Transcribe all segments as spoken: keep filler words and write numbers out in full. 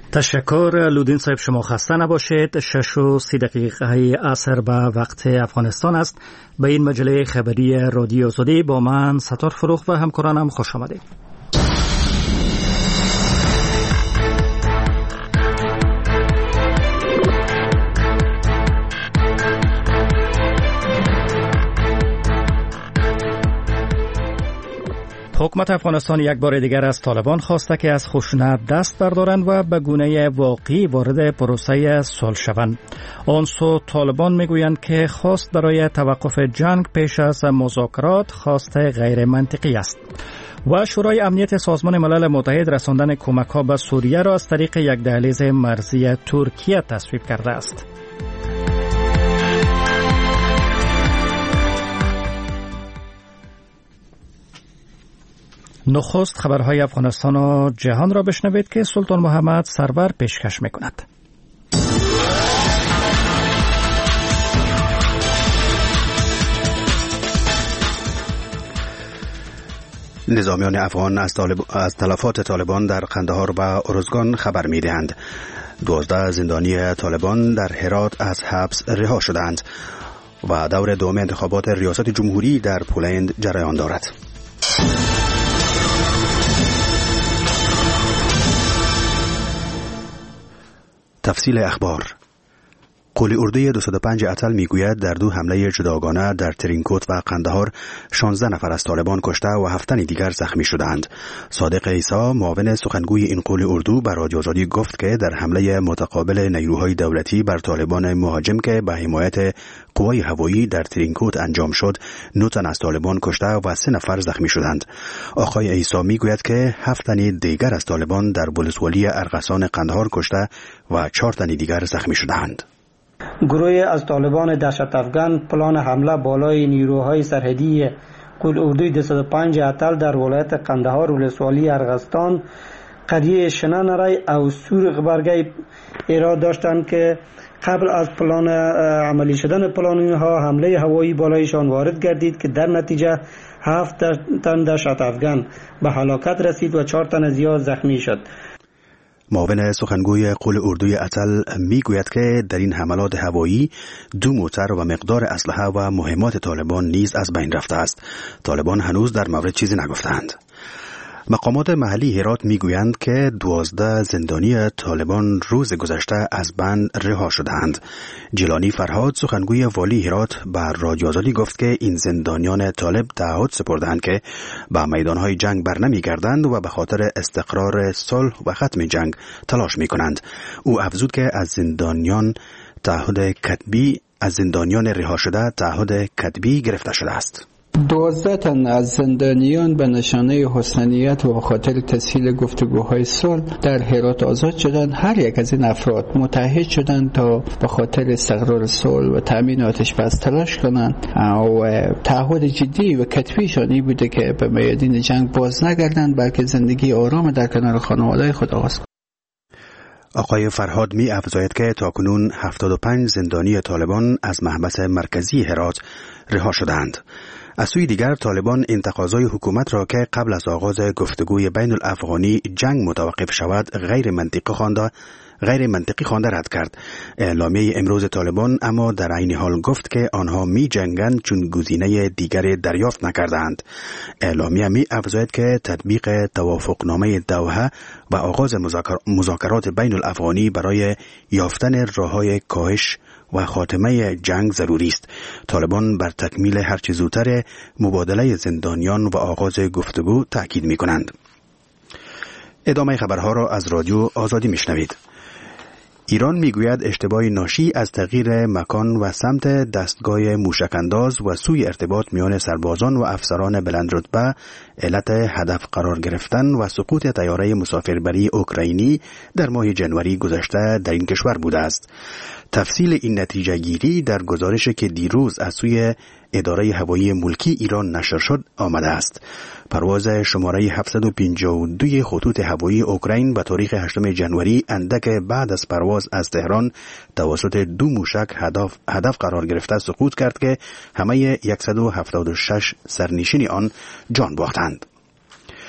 تشکر لودین صاحب، شما خسته نباشید. شش و سی دقیقه عصر به وقت افغانستان است. به این مجله خبری رادیو آزادی با من ستار فروخ و همکارانم خوش آمدید. حکومت افغانستان یک بار دیگر از طالبان خواسته که از خشونت دست بردارند و به گونه واقعی وارد پروسه صلح شوند. آن سو طالبان میگویند که خواست برای توقف جنگ پیش از مذاکرات خواست غیر منطقی است. و شورای امنیت سازمان ملل متحد رساندن کمک‌ها به سوریه را از طریق یک دهلیز مرزی ترکیه تصویب کرده است. نخست خبرهای افغانستان و جهان را بشنوید که سلطان محمد سرور پیشکش می‌کند. نظامیان افغان از, طالب... از تلفات طالبان در قندهار و ارزگان خبر می‌دهند. دوازده زندانی طالبان در هرات از حبس رها شدند و دور دوم انتخابات ریاست جمهوری در پولند جریان دارد. تفصیل اخبار. قول اردوی دویست و پنج اتل میگوید در دو حمله جداگانه در ترینکوت و قندهار شانزده نفر از طالبان کشته و هفت تن دیگر زخمی شدند. صادق عیسی معاون سخنگوی این قول اردو به رادیو آزادی گفت که در حمله متقابل نیروهای دولتی بر طالبان مهاجم که به حمایت قوای هوایی در ترینکوت انجام شد، نه تن از طالبان کشته و سه نفر زخمی شدند. آقای عیسی میگوید که هفت تن دیگر از طالبان در ولسوالی ارغسان قندهار کشته و چهار تن دیگر زخمی شدند. گروه از طالبان دهشت افغان پلان حمله بالای نیروهای سرحدی قول اردوی دویست و پنج اتل در ولایت قندهار ولسوالی ارغستان قریه شننرای او سور برگی ایراد داشتند که قبل از پلان عملی شدن پلان اینها حمله هوایی بالایشان وارد گردید که در نتیجه هفت تن دهشت افغان به هلاکت رسید و چهار تن زیاد زخمی شد. معاون سخنگوی قول اردوی اتل میگوید که در این حملات هوایی دو موتر و مقدار اسلحه و مهمات طالبان نیز از بین رفته است. طالبان هنوز در مورد چیزی نگفتند. مقامات محلی هرات میگویند که دوازده زندانی طالبان روز گذشته از بند رها شدند. جیلانی فرهاد سخنگوی والی هرات بر رادیو آزادی گفت که این زندانیان طالب تعهد سپردند که به میدانهای جنگ برنمیگردند و به خاطر استقرار صلح و ختم جنگ تلاش میکنند. او افزود که از زندانیان تعهد کتبی از زندانیان رها شده تعهد کتبی گرفته شده است. دوازده تن از زندانیان به نشانه حسنیت و به خاطر تسهیل گفتگوهای صلح در هرات آزاد شدند. هر یک از این افراد متحد شدند تا به خاطر استقرار صلح و تامین آتش بس تلاش کنند و تعهد جدی و کتبیشان این بوده که به میادین جنگ باز نگردند بلکه زندگی آرام در کنار خانواده خود آغاز کنند. آقای فرهاد می افزاید که تاکنون هفتاد و پنج زندانی طالبان از محبس مرکزی هرات رها شدند. از سوی دیگر طالبان این تقاضای حکومت را که قبل از آغاز گفتگوی بین الافغانی جنگ متوقف شود غیر منطقی خوانده غیر منطقی خوانده رد کرد. اعلامیه امروز طالبان اما در عین حال گفت که آنها می جنگند چون گزینه دیگری دریافت نکردند. اعلامیه می افزاید که تطبیق توافقنامه دوحه و آغاز مذاکرات بین الافغانی برای یافتن راههای کاهش و خاتمه جنگ ضروری است. طالبان بر تکمیل هرچه زودتر مبادله زندانیان و آغاز گفتگو تاکید می کنند. ادامه خبرها را از رادیو آزادی می شنوید. ایران میگوید اشتباه ناشی از تغییر مکان و سمت دستگاه موشکانداز و سوی ارتباط میان سربازان و افسران بلندرتبه علت هدف قرار گرفتن و سقوط طیاره مسافربری اوکراینی در ماه جنوری گذشته در این کشور بوده است. تفصیل این نتیجه گیری در گزارشی که دیروز از سوی اداره هوایی ملکی ایران نشر شد آمده است. پرواز شماره هفتصد و پنجاه و دو خطوط هوایی اوکراین به تاریخ هشتم جنوری اندک بعد از پرواز از تهران توسط دو موشک هدف, هدف قرار گرفته سقوط کرد که همه صد و هفتاد و شش سرنشین آن جان باختند.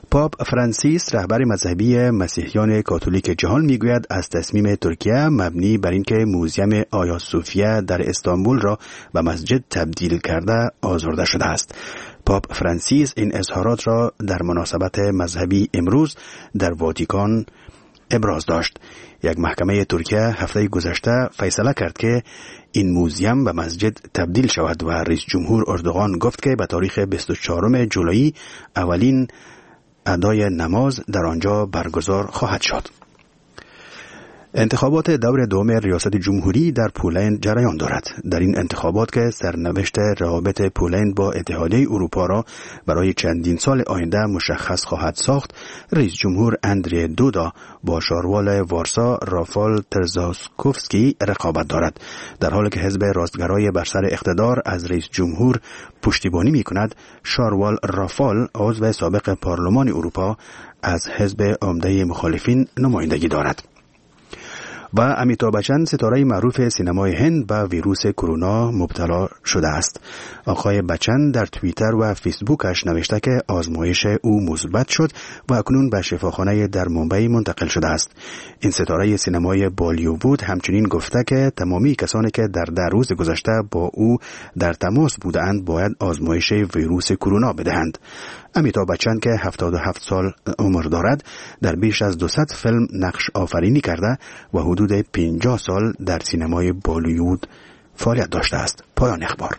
پاپ فرانسیس رهبر مذهبی مسیحیان کاتولیک جهان میگوید از تصمیم ترکیه مبنی بر اینکه موزیم آیا صوفیه در استانبول را به مسجد تبدیل کرده آزرده شده است. پاپ فرانسیس این اظهارات را در مناسبت مذهبی امروز در واتیکان ابراز داشت. یک محکمه ترکیه هفته گذشته فیصله کرد که این موزیم به مسجد تبدیل شود و رئیس جمهور اردوغان گفت که به تاریخ بیست و چهارم جولای اولین ادای نماز در آنجا برگزار خواهد شد. انتخابات دور دوم ریاست جمهوری در پولند جریان دارد. در این انتخابات که سرنوشت روابط پولند با اتحادیه اروپا را برای چندین سال آینده مشخص خواهد ساخت، رئیس جمهور اندری دودا با شاروال وارسا رافال ترزاسکوفسکی رقابت دارد. در حالی که حزب راستگرای بر سر اقتدار از رئیس جمهور پشتیبانی می کند، شاروال رافال عضو سابق پارلمان اروپا از حزب عمده مخالفین نمایندگی دارد. و امیتابh بچن ستاره معروف سینمای هند به ویروس کرونا مبتلا شده است. آقای بچن در توییتر و فیسبوکش نوشته که آزمایش او مثبت شد و اکنون به شفاخانه در مومبای منتقل شده است. این ستاره سینمای بالیوود همچنین گفته که تمامی کسانی که در ده روز گذشته با او در تماس بودند باید آزمایش ویروس کرونا بدهند. امیتابh بچن که هفتاد و هفت سال عمر دارد در بیش از دویست فیلم نقش آفرینی کرده و حدود پنجاه سال در سینمای بالیوود فعالیت داشته است. پایان اخبار.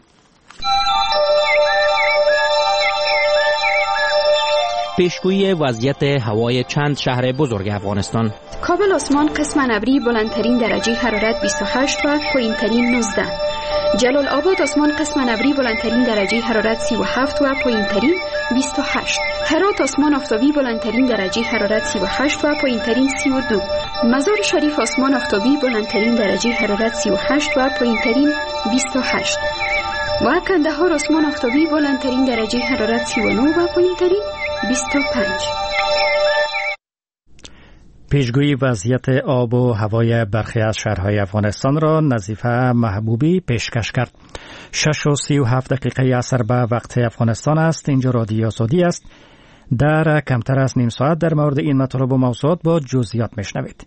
پیشگویی وضعیت هوای چند شهر بزرگ افغانستان. کابل آسمان قسم ابری بلندترین درجه حرارت بیست و هشت و پایینترین نوزده. جلال آباد آسمان قسم ابری بلندترین درجه حرارت سی و هفت و پایینترین بیست و هشت. هرات آسمان آفتابی بلندترین درجه حرارت سی و هشت و پایینترین سی و دو. مزار شریف آسمان آفتابی بلندترین درجه حرارت سی و هشت و پایینترین بیست و هشت. و کندهار آسمان آفتابی بلندترین درجه حرارت سی و نه و پایینترین بیست و پنج. پیشگویی وضعیت آب و هوای برخی از شهرهای افغانستان را نظیفه محبوبی پیشکش کرد. شش و سی و هفت دقیقه عصر به وقت افغانستان است. اینجا رادیو آزادی است. در کمتر از نیم ساعت در مورد این مطالب و موضوعات با جزئیات میشنوید.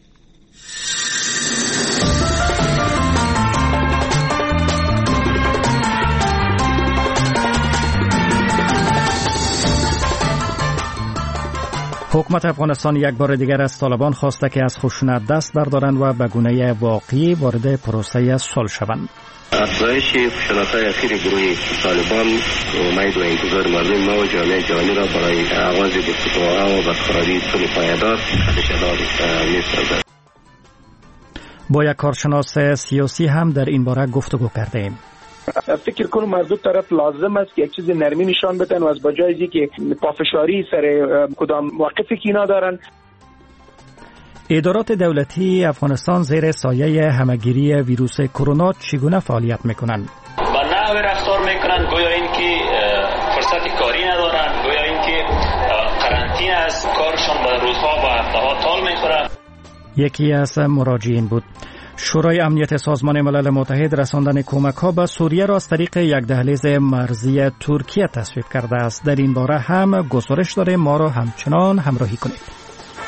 حکومت افغانستان یک بار دیگر از طالبان خواسته که از خشونت دست بردارند و به گونه واقعی وارد پروسه صلح شوند. افزایش خشونت‌های اخیر گروه طالبان امید و انتظار مردم ما و جامعه جهانی را برای آغاز گفتگوها و برقراری صلح پایدار خدشه‌دار می‌سازد. با یک کارشناس سیاسی هم در این باره گفتگو کردیم. فکر کنم از دو طرف لازم است که یک چیز نرمی نشان بدن و از بجای که پافشاری سر کدام موقفی که اینا دارن. ادارات دولتی افغانستان زیر سایه همگیری ویروس کرونا چگونه فعالیت میکنند؟ با نحوی رفتار میکنند گویا اینکه فرصت کاری ندارند، گویا اینکه قرنطینه است، کارشان با روزها و هفته‌ها طول میخوره. یکی از مراجعین بود. شورای امنیت سازمان ملل متحد رساندن کمک‌ها به سوریه را از طریق یک دهلیز مرزی ترکیه تصویب کرده است. در این باره هم گزارش داریم، ما را همچنان همراهی کنید.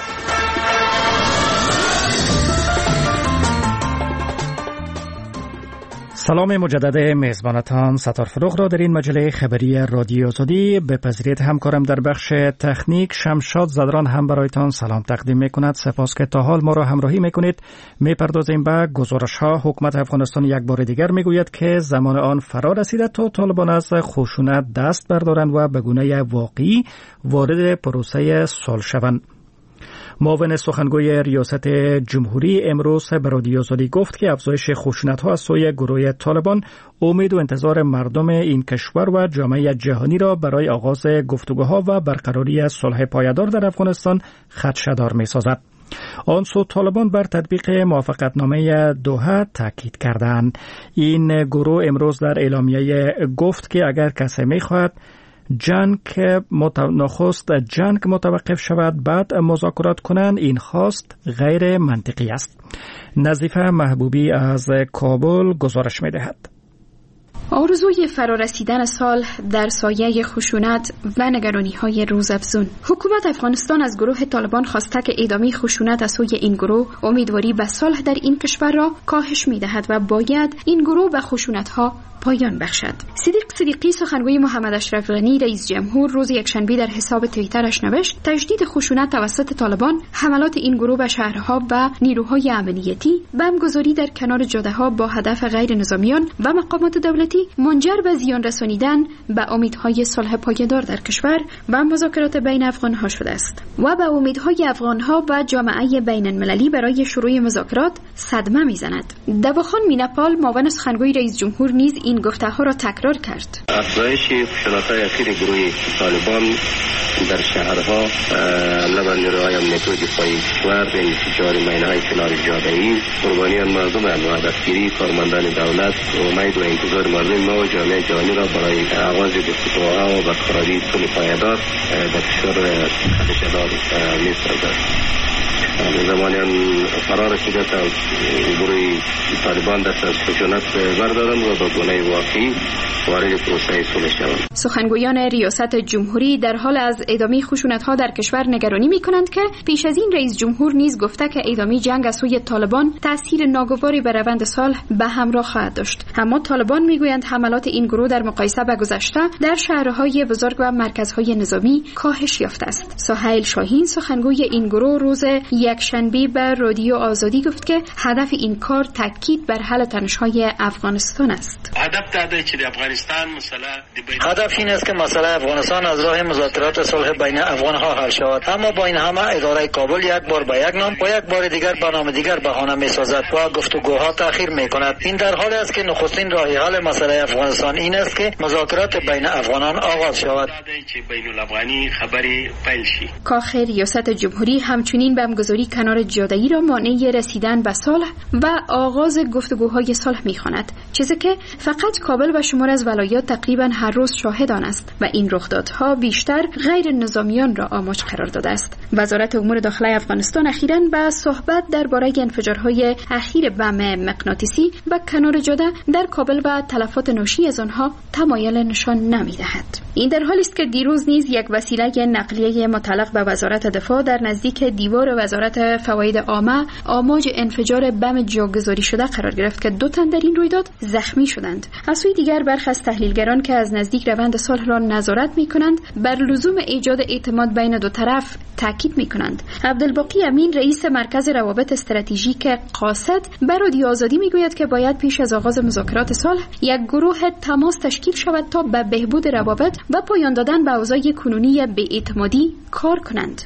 سلام مجدد میزبانتان ستار فروغ را در این مجله خبری رادیو آزادی بپذیرید. همکارم در بخش تکنیک شمشاد زدران هم برایتان سلام تقدیم میکند. سپاس که تا حال ما را همراهی میکنید. میپردازیم به گزارش ها. حکومت افغانستان یک بار دیگر میگوید که زمان آن فرا رسیده تا طالبان از خشونت دست بردارند و به گونه واقعی وارد پروسه صلح شوند. معاون سخنگوی ریاست جمهوری امروز به رادیو آزادی گفت که افزایش خشونت‌ها از سوی گروه طالبان امید و انتظار مردم این کشور و جامعه جهانی را برای آغاز گفتگوها و برقراری صلح پایدار در افغانستان خدشه‌دار می‌سازد. آن سو طالبان بر تطبیق موافقتنامه دوحه تاکید کردند. این گروه امروز در اعلامیه گفت که اگر کسی می‌خواهد جنگ نخست جنگ متوقف شود بعد مذاکرات کنند، این خواست غیر منطقی است. نظیفه محبوبی از کابل گزارش می دهد. آرزوی فرارسیدن سال در سایه خشونت و نگرانی‌های روزافزون. حکومت افغانستان از گروه طالبان خواسته که ادامه خشونت از سوی این گروه امیدواری به صلح در این کشور را کاهش می‌دهد و باید این گروه به خشونت‌ها پایان بخشد. صدیق صدیقی سخنگوی محمد اشرف غنی رئیس جمهور روز یکشنبه در حساب توییترش نوشت تجدید خشونت توسط طالبان، حملات این گروه به شهرها و نیروهای امنیتی، بمبگذاری در کنار جاده‌ها با هدف غیر نظامیان و مقامات دولتی منجر به زیان رسانیدن به امیدهای صلح پایدار در کشور و مذاکرات بین افغان‌ها شده است و به امیدهای افغان‌ها و جامعه بین‌المللی برای شروع مذاکرات صدمه می‌زند. دواخان مینپال معاون سخنگوی رئیس جمهور نیز این گفته‌ها را تکرار کرد. افزایش خشونت‌های اخیر گروه طالبان در شهرها، حمله بر نیروهای امنیتی و دفاعی کشور به انفجار مینه‌های کنار جاده‌ای، قربانیان مردم و دستگیری کارمندان دولت، امید و انتظار مردم ما و جامعه جهانی را برای آغاز گفتگوها و برقراری صلح پایدار در کشور خدشه‌دار می‌سازد. زمانی قرار شده تا گروه طالبان دست از خشونت بردارند و با گونه واقعی وارد پروسه صلح شوند. سخنگویان ریاست جمهوری در حال از ادامه خشونت‌ها در کشور نگرانی می‌کنند که پیش از این رئیس جمهور نیز گفته که ادامه جنگ از سوی طالبان تأثیر ناگواری بر روند صلح به همراه خواهد داشت. اما طالبان می‌گویند حملات این گروه در مقایسه با گذشته در شهرهای بزرگ و مرکزهای نظامی کاهش یافته است. سهیل شاهین سخنگوی این گروه روز یکشنبه به رادیو آزادی گفت که هدف این کار تاکید بر حل تنش‌های افغانستان است. هدف داده چې د افغانستان مسئله هدف این است که مسئله افغانستان از راه مذاکرات صلح بین افغان‌ها حل شود. اما با این همه اداره کابل یک بار به یک نام و یک بار دیگر به نام دیگر بهانه می‌سازد و گفتگوها تأخیر می‌کند. این در حالی است که نخستین راه حل مسئله افغانستان این است که مذاکرات بین افغانان آغاز شود. بین الافغانی خبری پیل شود. کاخ ریاست جمهوری همچنین بمبگذاری کنار جاده‌ای را مانع رسیدن به صلح و آغاز گفتگوهای صلح می‌خواند، چیزی که فقط کابل و شمار از ولایات تقریبا هر روز شاهد آن است و این رخدادها بیشتر غیر نظامیان را آماج قرار داده است. وزارت امور داخلی افغانستان اخیراً به صحبت درباره انفجارهای اخیر بم مغناطیسی و کنار جاده در کابل و تلفات ناشی از آنها تمایل نشان نمی‌دهد. این در حالی است که دیروز نیز یک وسیله نقلیه متعلق به وزارت دفاع در نزدیک دیوار وزارت فواید عامه آماج انفجار بم جاگذاری شده قرار گرفت که دو تن در این رویداد زخمی شدند. از سوی دیگر برخی از تحلیلگران که از نزدیک روند صلح را نظارت می‌کنند بر لزوم ایجاد اعتماد بین دو طرف تاکید می‌کنند. عبدالباقی امین رئیس مرکز روابط استراتژیک قاصد بر رادیو آزادی می‌گوید که باید پیش از آغاز مذاکرات صلح یک گروه تماس تشکیل شود تا به بهبود روابط و پایان دادن به اوضاع کنونی بی‌اعتمادی کار کنند.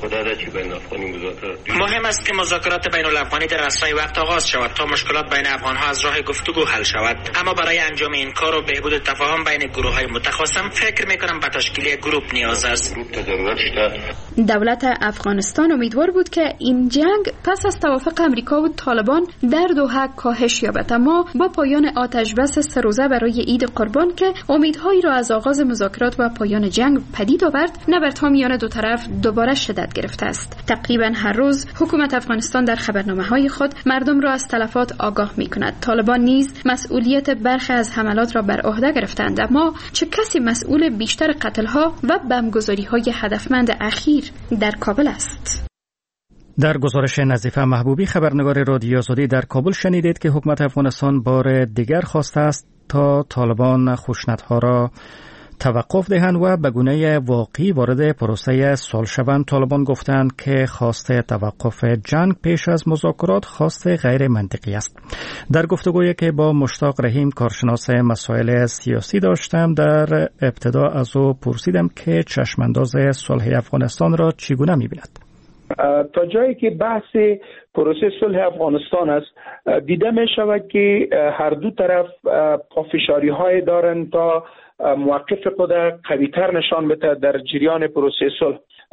مهم است که مذاکرات بین الافغانی در اسرع وقت آغاز شود تا مشکلات بین افغان‌ها از راه گفتگو حل شود. اما برای انجام این کار و بهبود تفاهم بین گروه‌های متخاصم فکر می‌کنم به تشکیل گروه نیاز است. دولت افغانستان امیدوار بود که این جنگ پس از توافق امریکا و طالبان در دوحه کاهش یابد، اما با پایان آتش بس سه روزه برای عید قربان که امیدهایی را از آغاز مذاکرات و پایان جنگ پدید آورد، نبردها میان دو طرف دوباره شدت گرفته است. تقریبا هر روز حکومت افغانستان در خبرنامه‌های خود مردم را از تلفات آگاه می‌کند. طالبان نیز مسئولیت برخی از حملات را بر عهده گرفتند، اما چه کسی مسئول بیشتر قتل‌ها و بمبگذاری‌های هدفمند اخیر در کابل است؟ در گزارش نظیفه محبوبی خبرنگار رادیو آزادی در کابل شنیدید که حکومت افغانستان بار دیگر خواسته است تا طالبان خشونت‌ها را توقف دهند و به گونه واقعی وارد پروسه صلح شوند. طالبان گفتند که خواست توقف جنگ پیش از مذاکرات خواست غیر منطقی است. در گفتگویی که با مشتاق رحیم کارشناس مسائل سیاسی داشتم، در ابتدا از او پرسیدم که چشمانداز صلح افغانستان را چگونه می‌بیند. تا جایی که بحث پروسه صلح افغانستان است، دیده می شود که هر دو طرف پافشاری های دارند تا موقف خود قوی‌تر نشان بده در جریان پروسه صلح.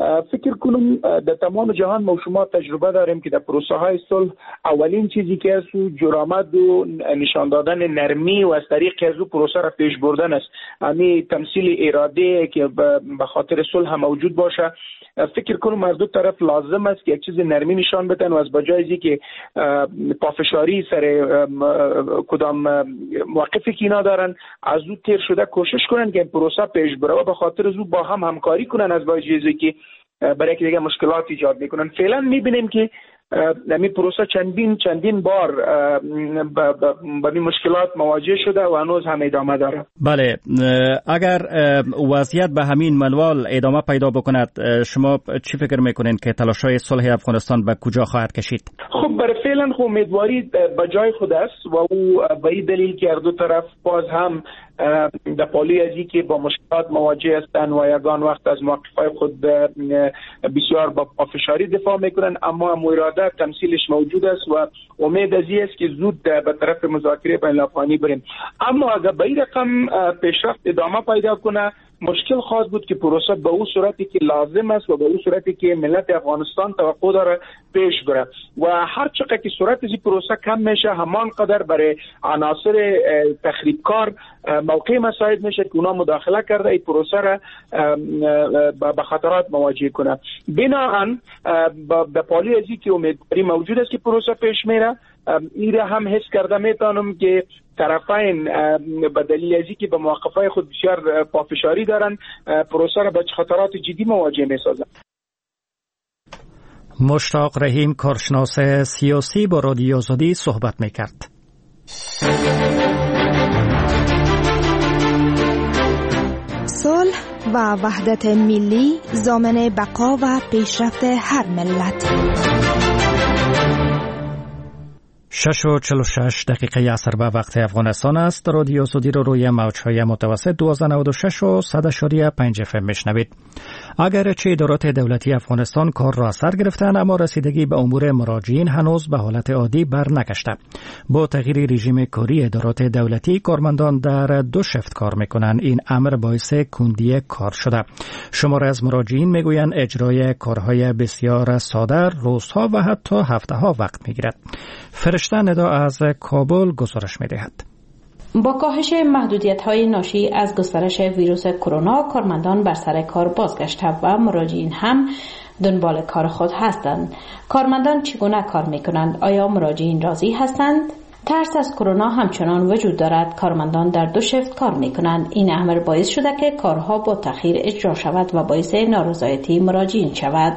فکر کنم در تمام جهان ما شما تجربه داریم که در پروسه های صلح اولین چیزی که از جرامت و نشان دادن نرمی و از طریق از پروسه را پیش بردن است. همین تمثیل اراده که به خاطر صلح موجود باشه، فکر کنم از دو طرف لازم است که یک چیز نرمی نشان بدن و از بجای ازی که پافشاری سر کدام موقفی که اینا دارن از او تیر شده کوشش کنن که پروسه پیش بره و به خاطر از او با هم همکاری کنن از بجای ازی که برای که دیگه مشکلات ایجاد میکنن. فعلا میبینیم که نمی پروسه چندین چندین بار با این مشکلات مواجه شده و هنوز هم ادامه داره. بله، اگر وضعیت به همین منوال ادامه پیدا بکند، شما چی فکر میکنین که تلاش‌های صلح افغانستان به کجا خواهد کشید؟ خب برای فعلا خب امیدواری به جای خود است و او به این دلیل که هر دو طرف باز هم در پالی ازی که با مشکلات مواجه هستند و یگان وقت از موقفهای خود بسیار با پافشاری دفاع میکنن، اما هم اراده تمثیلش موجود است و امید ازی است که زود به طرف مذاکره بین الافغانی بریم. اما اگر به این رقم پیشرفت ادامه پیدا کنه، مشکل خواهد بود که پروسه به اون صورتی که لازم است و به اون صورتی که ملت افغانستان توقع داره پیش بره و هر چقدر که سرعت از پروسه کم میشه همان قدر برای عناصر تخریبکار موقع مساعد میشه که اونا مداخله کرده این پروسه را به خطرات مواجه کنه. بناهن به پالی ازی که امیدواری موجود است که پروسه پیش میره، این را هم حس کرده میتونم که طرفین به دلیل ازی که به موقفهای خود بسیار پافشاری دارن پروسه را به خطرات جدی مواجه میسازن. مشتاق رحیم، کارشناس سیاسی، با رادیو آزادی صحبت میکرد. صلح و وحدت ملی ضامن بقا و پیشرفت هر ملت. شش و چل و شش دقیقه عصر به وقت افغانستان است. رادیو آزادی رو روی موج‌های متوسط دویست و نود و شش و صد و پنج اف ام میشنوید. اگرچه ادارات دولتی افغانستان کار را سر گرفتند، اما رسیدگی به امور مراجعین هنوز به حالت عادی بر نگشته. با تغییر رژیم کاری ادارات دولتی، کارمندان در دو شفت کار میکنند. این امر باعث کندی کار شده. شماره از مراجعین میگویند اجرای کارهای بسیار ساده روزها و حتی هفته‌ها وقت میگیرد. فرشته ندا از کابل گزارش می‌دهد. با کاهش محدودیت‌های ناشی از گسترش ویروس کرونا، کارمندان بر سر کار بازگشته و مراجعین هم دنبال کار خود هستند. کارمندان چگونه کار می‌کنند؟ آیا مراجعین راضی هستند؟ ترس از کرونا همچنان وجود دارد. کارمندان در دو شفت کار می‌کنند. این امر باعث شده که کارها با تأخیر اجرا شود و باعث نارضایتی مراجعین شود.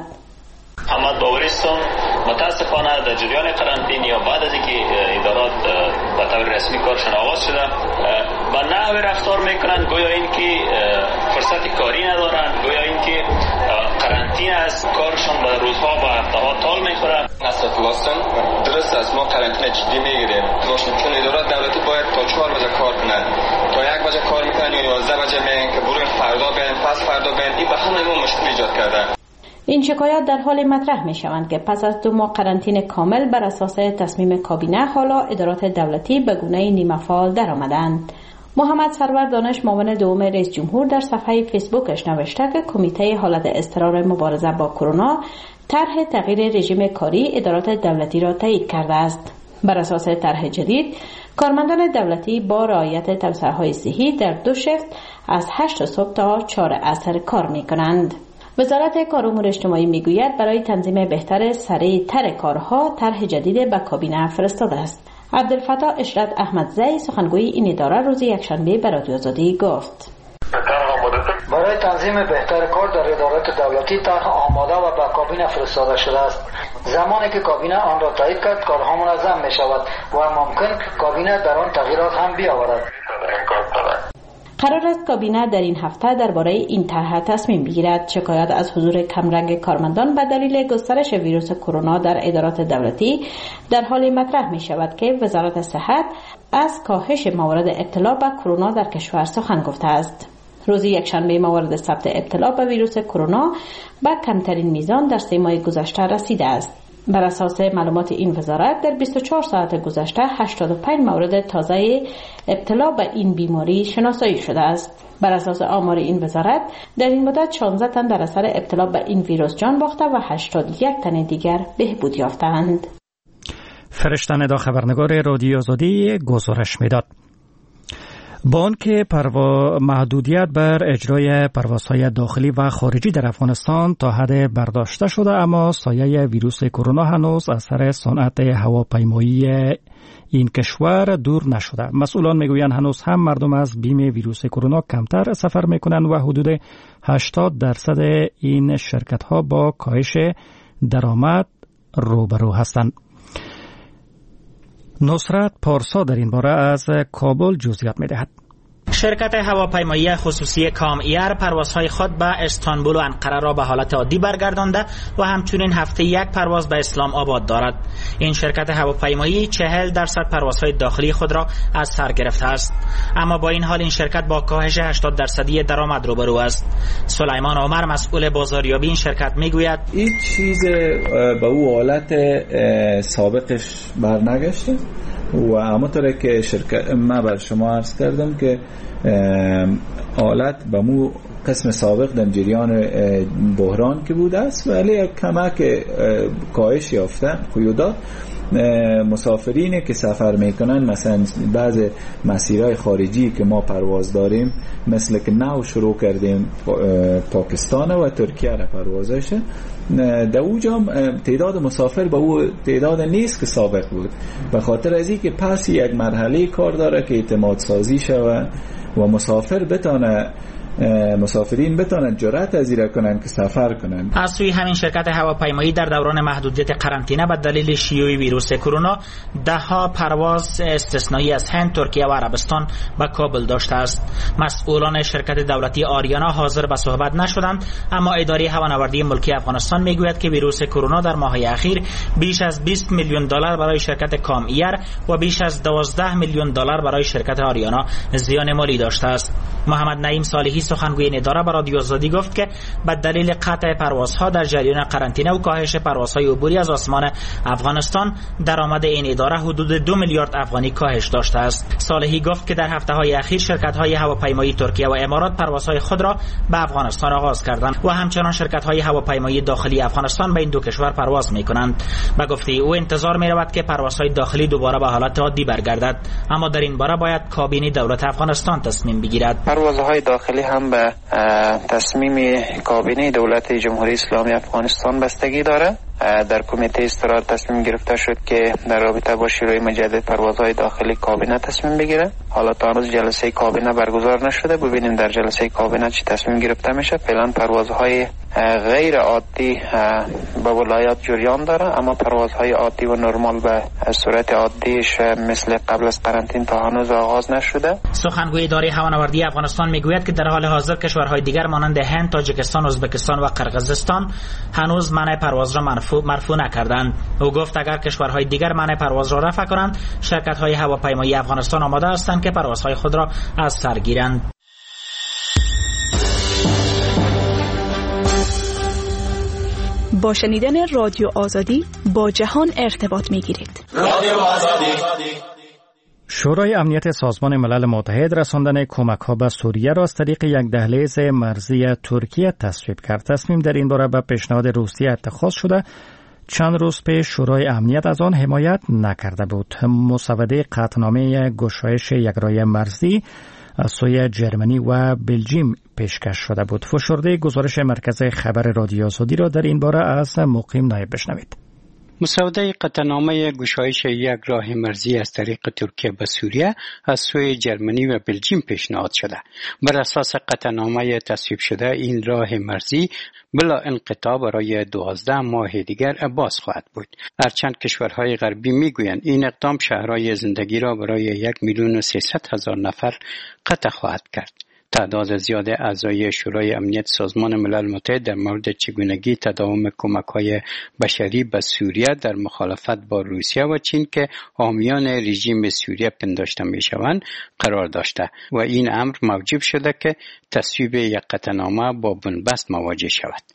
محمد باوریستم متاسفانه در جریان قرنطینه یا بعد از اینکه ادارات به طور رسمی کارشون آغاز شده با نحوی رفتار میکنن گویا اینکه فرصت کاری ندارن، گویا اینکه قرنطینه است، کارشون به روزها و هفته‌ها طول میخوره. نصرت واسن درست است، ما قرنطینه جدی میگیریم چون ادارات دولتی باید تا چهار بجه کار کنن، تا یک بجه کار میکنن یا یازده بجه میگن که برو فردا بیاین پس فردا بیاین. این به همه ما مشکل ایجاد کرده. این شکایات در حال مطرح می شوند که پس از دو ماه قرنطینه کامل بر اساس تصمیم کابینه، حالا ادارات دولتی به گونه نیمه فعال درآمدند. محمد سرور دانش، معاون دوم رئیس جمهور، در صفحه فیسبوکش نوشته که کمیته حالت اضطرار مبارزه با کرونا طرح تغییر رژیم کاری ادارات دولتی را تایید کرده است. بر اساس طرح جدید، کارمندان دولتی با رعایت توصیه‌های صحی در دو شفت از هشت صبح تا چهار عصر کار می کنند. وزارت کار و امور اجتماعی میگوید برای تنظیم بهتر سریع تر کارها طرح جدید به کابینه فرستاده است. عبدالفتاح اشرت احمدزی، سخنگوی این اداره، روز یکشنبه به رادیو آزادی گفت: برای تنظیم بهتر کار در ادارات دولتی طرح آماده و به کابینه فرستاده شده است. زمانی که کابینه آن را تایید کرد، کارها منظم می شود و ممکن کابینه در آن تغییرات هم بیاورد. قرار است کابینه در این هفته درباره این طرح تصمیم بگیرد. شکایت از حضور کمرنگ کارمندان به دلیل گسترش ویروس کرونا در ادارات دولتی در حال مطرح می شود که وزارت صحت از کاهش موارد ابتلا به کرونا در کشور سخن گفته است. روز یکشنبه موارد ثبت ابتلا به ویروس کرونا به کمترین میزان در سه ماه گذشته رسیده است. بر اساس معلومات این وزارت در بیست و چهار ساعت گذشته هشتاد و پنج مورد تازه ابتلا به این بیماری شناسایی شده است. بر اساس آمار این وزارت در این مدت شانزده تن در اثر ابتلا به این ویروس جان باخته و هشتاد و یک تن دیگر بهبود یافتند. فرشته ندا خبرنگار رادیو آزادی گزارش میداد. بانک پروا محدودیت بر اجرای پروازهای داخلی و خارجی در افغانستان تا حد برداشته شده، اما سایه ویروس کرونا هنوز از سر صنعت هواپیمایی این کشور دور نشده. مسئولان میگویند هنوز هم مردم از بیم ویروس کرونا کمتر سفر میکنند و حدود هشتاد درصد این شرکت ها با کاهش درآمد روبرو هستند. نصرت پارسا در این باره از کابل جزئیات می‌دهد. شرکت هواپیمایی خصوصی کام ایر پروازهای خود به استانبول و انقره را به حالت عادی برگردانده و همچنین هفته یک پرواز به اسلام آباد دارد. این شرکت هواپیمایی چهل درصد پروازهای داخلی خود را از سر گرفته است، اما با این حال این شرکت با کاهش هشتاد درصدی درآمد روبرو است. سلیمان عمر مسئول بازاریابی این شرکت میگوید این چیز به او حالت سابقش برنگشته و همونطوره که شرکت من بر شما عرض کردم که حالت به مو قسم سابق در جریان بحران که بوده است، ولی کمک کاهش یافته قیودات مسافرینی که سفر میکنن، مثلا بعض مسیرهای خارجی که ما پرواز داریم مثل که نو شروع کردیم پاکستان و ترکیه را پروازشه، در اوجا تعداد مسافر به او تعداد نیست که سابق بود، به خاطر از این که پس یک مرحله کار داره که اعتماد سازی شود و مسافر بتانه مسافرین بتونن جرأت پذیری کنن که سفر کنن. از سوی همین شرکت هواپیمایی در دوران محدودیت قرنطینه به دلیل شیوع ویروس کرونا ده ها پرواز استثنایی از هند، ترکیه و عربستان به کابل داشته است. مسئولان شرکت دولتی آریانا حاضر به صحبت نشدند، اما اداره هوانوردی ملکی افغانستان میگوید که ویروس کرونا در ماه‌های اخیر بیش از بیست میلیون دلار برای شرکت کام ایر و بیش از دوازده میلیون دلار برای شرکت آریانا زیان مالی داشته است. محمد نعیم صالحی سخنگوی این اداره به رادیو آزادی گفت که به دلیل قطع پروازها در جریان قرنطینه و کاهش پروازهای عبوری از آسمان افغانستان درآمد این اداره حدود دو میلیارد افغانی کاهش داشته است. صالحی گفت که در هفته‌های اخیر شرکت‌های هواپیمایی ترکیه و امارات پروازهای خود را به افغانستان آغاز کردند و همچنان شرکت‌های هواپیمایی داخلی افغانستان به این دو کشور پرواز می‌کنند. به گفته او انتظار می‌رود که پروازهای داخلی دوباره به حالت عادی برگردد، اما در این باره باید کابینه دولت افغانستان تصمیم بگیرد. پروازهای داخلی هم به تصمیم کابینه دولت جمهوری اسلامی افغانستان بستگی داره. در کمیته استرار تصمیم گرفته شد که در رابطه با شروع مجدد پروازهای داخلی کابینه تصمیم بگیره. حالا تا هنوز جلسه کابینه برگزار نشده، ببینیم در جلسه کابینه چی تصمیم گرفته میشه. فعلا پروازهای غیر عادی به ولایات جریان داره، اما پروازهای عادی و نرمال به صورت عادیش مثل قبل از قرنطینه تا هنوز آغاز نشده. سخنگوی اداره هوانوردی افغانستان میگوید که در حال حاضر کشورهای دیگر مانند هند، تاجیکستان، ازبکستان و قرقیزستان هنوز منع پرواز را مرفوع مرفوع نکردند. او گفت اگر کشورهای دیگر منع پرواز را رفع کنند، شرکت‌های هواپیمایی افغانستان آماده هستند که پروازهای خود را از سر گیرند. با شنیدن رادیو آزادی با جهان ارتباط می‌گیرید. رادیو آزادی. شورای امنیت سازمان ملل متحد رساندن کمک‌ها به سوریه را از طریق یک دهلیز مرزی ترکیه تصویب کرد. تصمیم در این باره به پیشنهاد روسیه اتخاذ شده. چند روز پیش شورای امنیت از آن حمایت نکرده بود. مسوده قطعنامه گشایش یکرای مرزی از سوی جرمنی و بلژیم پیشکش شده بود. فشرده گزارش مرکز خبر رادیو آزادی را در این باره از مقیم نایب بشنوید. مسوده قطعنامه گشایش یک راه مرزی از طریق ترکیه به سوریه از سوی جرمنی و بلژیم پیشنهاد شده. بر اساس قطعنامه تصویب شده این راه مرزی بلا انقطاع برای دوازده ماه دیگر باز خواهد بود. هرچند کشورهای غربی میگویند این اقدام شهرهای زندگی را برای یک میلیون و سیصد هزار نفر قطع خواهد کرد. تعداد زیاد اعضای شورای امنیت سازمان ملل متحد در مورد چگونگی تداوم کمک‌های بشری به سوریه در مخالفت با روسیه و چین که حامیان رژیم سوریه پنداشته می‌شوند قرار داشته و این امر موجب شده که تصویب یک قطعنامه با بنبست مواجه شود.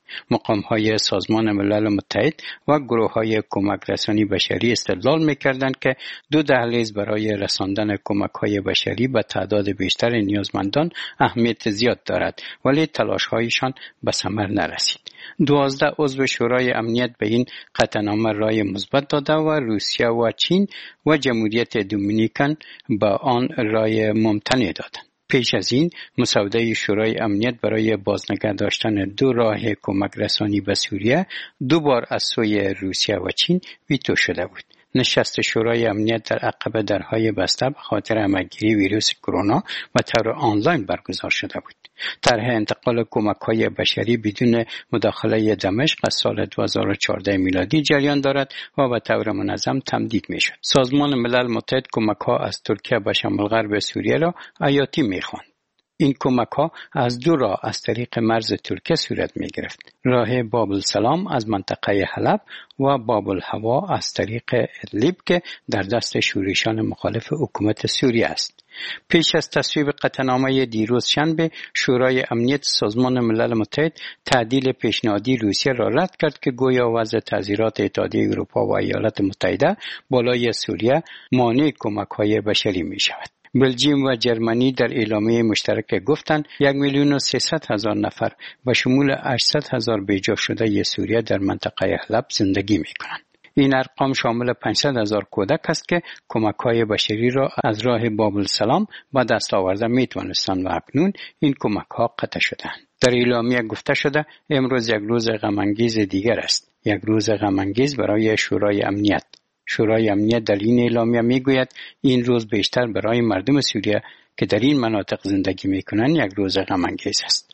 مقام‌های سازمان ملل متحد و گروه‌های کمک رسانی بشری استدلال می‌کردند که دو دهلیز برای رساندن کمک‌های بشری به تعداد بیشتر نیازمندان اهمیت زیاد دارد، ولی تلاش‌هایشان به ثمر نرسید. دوازده عضو شورای امنیت به این قطعنامه رای مثبت داده و روسیه و چین و جمهوریت دومینیکن به آن رای ممتنع دادند. پیش از این مسوده شورای امنیت برای بازنگه داشتن دو راه کمک رسانی به سوریه دو بار از سوی روسیه و چین ویتو شده بود. نشست شورای امنیت در عقب درهای بسته به خاطر همه‌گیری ویروس کرونا و طور آنلاین برگزار شده بود. طرح انتقال کمک‌های بشری بدون مداخله دمشق از سال دو هزار و چهارده میلادی جریان دارد و به طور منظم تمدید می‌شد. سازمان ملل متحد کمک‌ها از ترکیه به شمال غرب سوریه را حیاتی می‌خواند. این کمک‌ها از دو راه از طریق مرز ترکیه صورت می‌گرفت. راه باب السلام از منطقه حلب و باب الهوا از طریق ادلیب که در دست شورشیان مخالف حکومت سوریه است. پیش از تصویب قطعنامه دیروز شنبه، شورای امنیت سازمان ملل متحد تعدیل پیشنهادی روسیه را رد کرد که گویا وضع تعزیرات اتحادیه اروپا و ایالات متحده بالای سوریه مانع کمک‌های بشری می‌شود. بلژیم و جرمنی در اعلامیه مشترک گفتند یک میلیون و سیصد هزار نفر و شمول هشتصد هزار بیجا شده سوریه در منطقه حلب زندگی می‌کنند. این ارقام شامل پانصد هزار کودک است که کمک‌های بشری را از راه باب السلام به دست آورده می‌توانستند و اکنون این کمک‌ها قطع شده‌اند. در اعلامیه گفته شده امروز یک روز غم‌انگیز دیگر است، یک روز غم‌انگیز برای شورای امنیت. شورای امنیت در این اعلامیه میگوید این روز بیشتر برای مردم سوریه که در این مناطق زندگی میکنند یک روز غم‌انگیز است.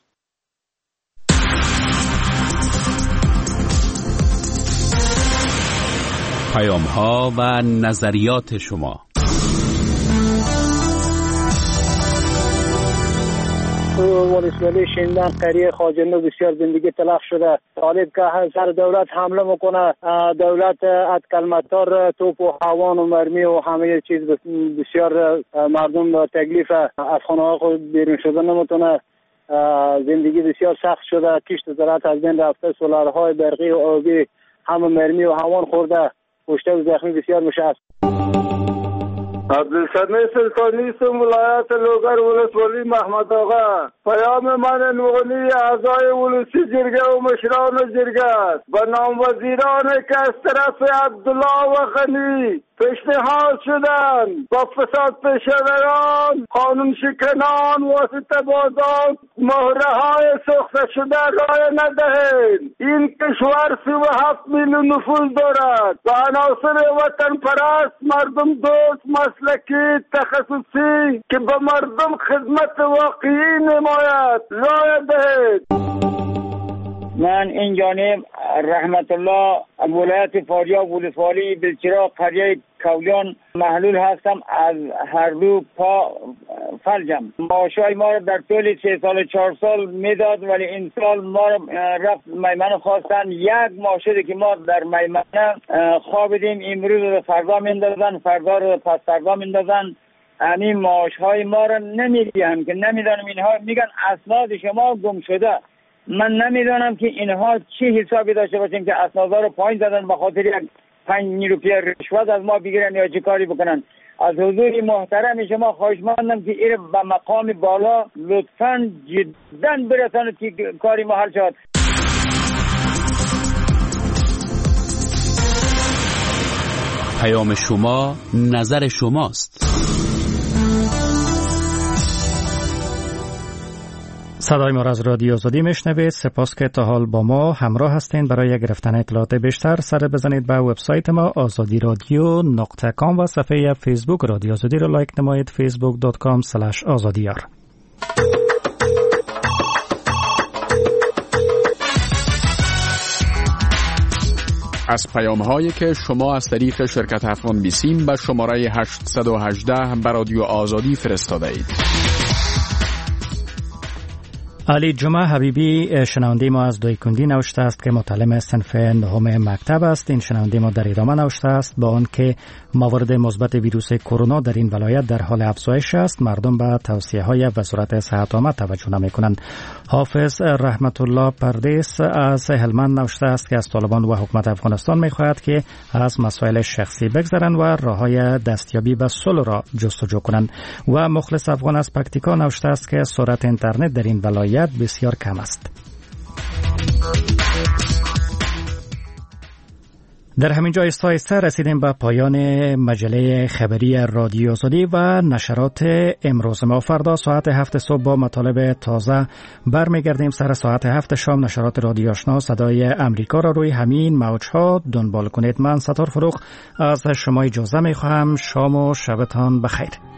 پیام‌ها و نظریات شما. ولسوالی شیندان قریه خواجنو بسیار زندگی تلخ شده. طالب که سر دولت حمله میکنه، دولت از کلمتار توپ و هوان و مرمی و همه چیز بسیار مردم تکلیف از خانه ها خود بیرون شده نمیتونه. زندگی بسیار سخت شده. کشت زراعت از بین رفته، سولارهای برقی و آبی همه مرمی و هوان خورده. کشته و زخمی بسیار میشه. عبدالسمی سلطانی سم ولایت لوگر ولسوالی محمد آقا. پیام من نوغنی اعضای ولسی جرگه و مشران جرگه است به نام وزیران که از طرف عبدالله و غنی پیشنهاد شدن با فساد پیشوران، قانون شکنان، واسطه بازان مهره های سخته شده رای ندهید. این کشور سی و هفت میلیون نفوذ دارد و عناصر وطن پرست، مردم دوست، مسلکی، تخصصی که به مردم خدمت واقعی نماید رای دهید. من این جانب رحمت الله ولایت فاریاب ولسوالی بلچراغ قریه کولیان محلول هستم. از هر دو پا فلجم. معاشای ما را در طول سه سال چهار سال میداد ولی این سال ما را رفت میمنه خواستن. یک ماه شده که ما در میمنه خوابیدیم، امروز رو فردا میندازن، فردا رو پس فردا میندازن. همین معاشهای ما را نمیدیم که نمیدانم. اینها میگن اسناد شما گم شده. من نمیدانم که اینها چه حسابی داشته باشیم که اسنادا رو پایین زدن به خاطر یک پنج روپیه رشوت از ما بگیرن یا چه کاری بکنن. از حضور محترم شما خواهش مندم که این به مقام بالا لطفاً جدا برسانید که کاری ما حل شد. پیام شما نظر شماست. صدای ما را از رادیو آزادی میشنوید. سپاس که تا حال با ما همراه هستین. برای گرفتن اطلاعات بیشتر سر بزنید به وبسایت ما آزادی رادیو نقطه کام و صفحه فیسبوک رادیو آزادی را لایک نمایید. فیسبوک دات کام اسلش آزادیار. از پیام هایی که شما از طریق شرکت افغان بیسیم به شماره هشت یک هشت به رادیو آزادی فرستاده اید. علی جمعه حبیبی شنونده ما از دویکندی نوشته است که متعلم صنف نهم مکتب است. این شنونده ما در ادامه نوشته است با آن که موارد مثبت ویروس کرونا در این ولایت در حال افزایش است، مردم به توصیه های وزارت صحت عامه توجه نمی کنند. حافظ رحمت الله پردیس از هلمند نوشته است که از طالبان و حکومت افغانستان می خواهد که از مسائل شخصی بگذرند و راههای دستیابی به صلح را جستجو کنند. و مخلص افغان از پکتیکا نوشته است که سرعت اینترنت در این ولایت بسیار کم است. در همین جا آهسته رسیدیم به پایان مجله خبری رادیو آزادی و نشرات امروز ما. فردا ساعت هفت صبح با مطالب تازه برمیگردیم. سر ساعت هفت شام نشرات رادیو آشنا صدای امریکا را روی همین موجها دنبال کنید. من ستار فروغ از شما اجازه می خواهم. شام و شبتان بخیر.